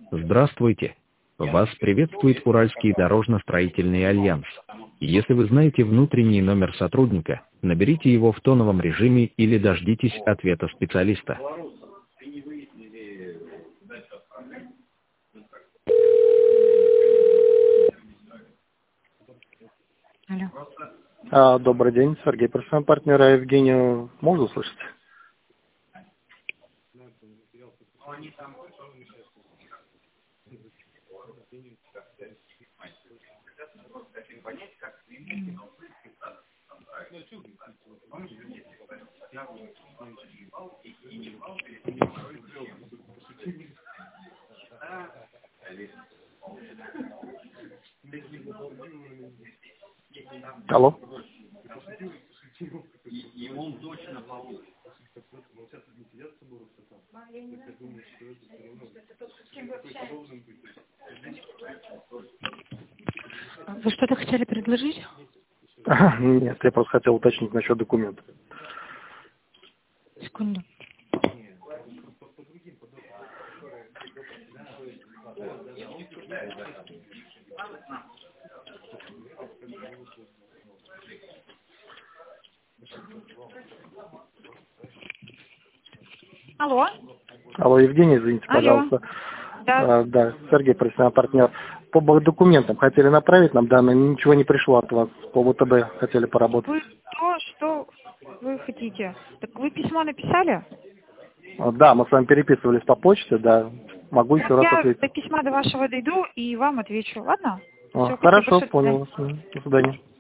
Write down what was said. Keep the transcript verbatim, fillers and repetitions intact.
Здравствуйте. Вас приветствует Уральский дорожно-строительный альянс. Если вы знаете внутренний номер сотрудника, наберите его в тоновом режиме или дождитесь ответа специалиста. Алло. А, добрый день, Сергей, профессиональный партнер, а Евгению можно услышать? Алло. Вы что-то хотели предложить? А, нет, я просто хотел уточнить насчет документов. Секунду. Алло. Алло, Евгений, извините, Алло. пожалуйста. Да. А, да, Сергей, профессиональный партнер. По документам хотели направить нам данные, ничего не пришло от вас. По ВТБ хотели поработать. Вы то, что вы хотите. Так вы письмо написали? А, да, мы с вами переписывались по почте, да. Могу еще раз Я ответить. до письма до вашего дойду и вам отвечу. Ладно? А, Всё, хорошо, спасибо, понял. До свидания.